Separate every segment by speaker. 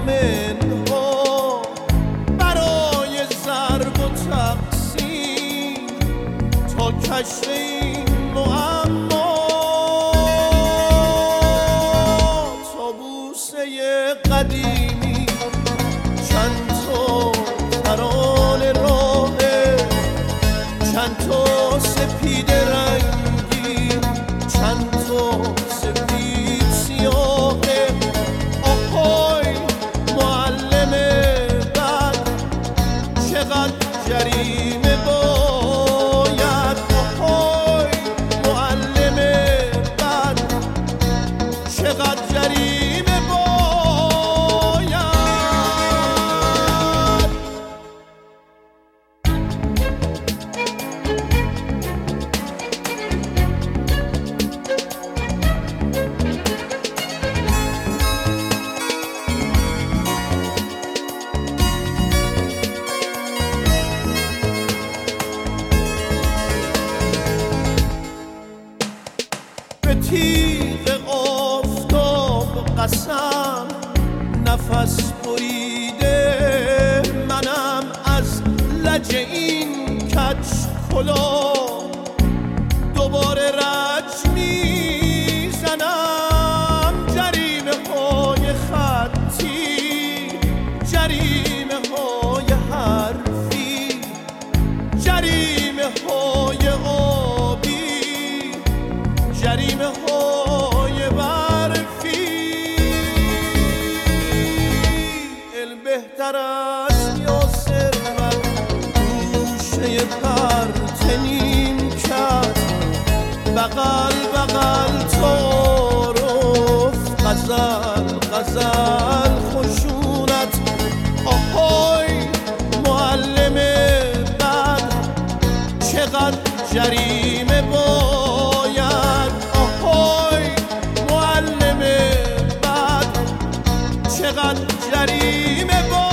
Speaker 1: منها برای ضرب و تقسیم تا کشف این معما طاووسه قدیمی چند تا ترانه راهه چند تا سپید رنگی چند تا سفید سیاهه آهای معلم بد چقدر جریمه باید آهای معلم بد چقدر جریمه باید به تیغ آفتاب قسم نفس بریده منم از لج این کج کلاه دوباره رج میزنم جریمه های خطی جریمه های حرفی جریمه های آبی جریمه های برفی علم بهتر است یا ثروت گوشه پرت نیمکت بغل بغل تعارف غزل غزل خشونت آهای معلم بد چقدر جریمه باید آهای معلم بد چقدر جریمه باید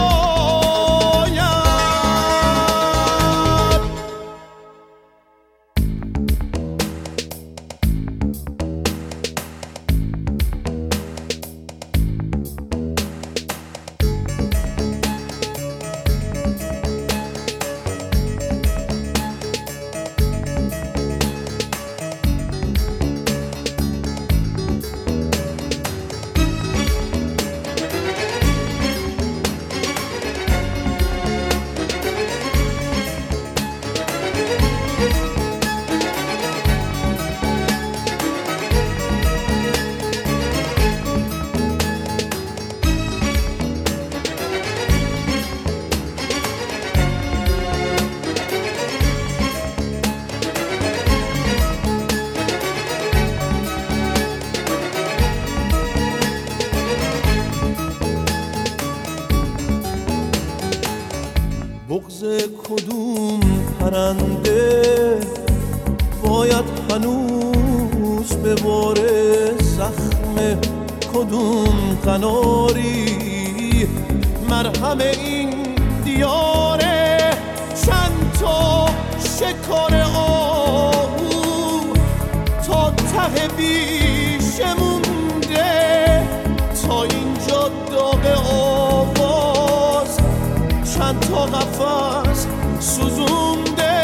Speaker 1: بغض کدوم پرنده باید هنوز به باره زخم کدوم قناری مرهم این دیاره چند تا شکار آهو تا ته بیشه مونده تا اینجا داغ آواز چند تا قفس سوزونده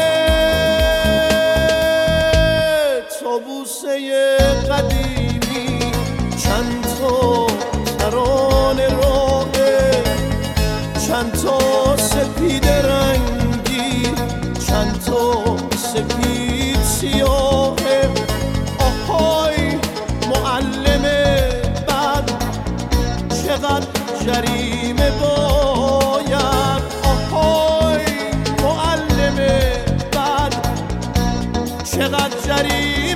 Speaker 1: طاووسه قدیمی چند تا ترانه راهه چند تا سپید رنگی چند تا سپید سیاهه آهای معلم بد چقدر جریمه باید آهای معلم بد چقدر جریمه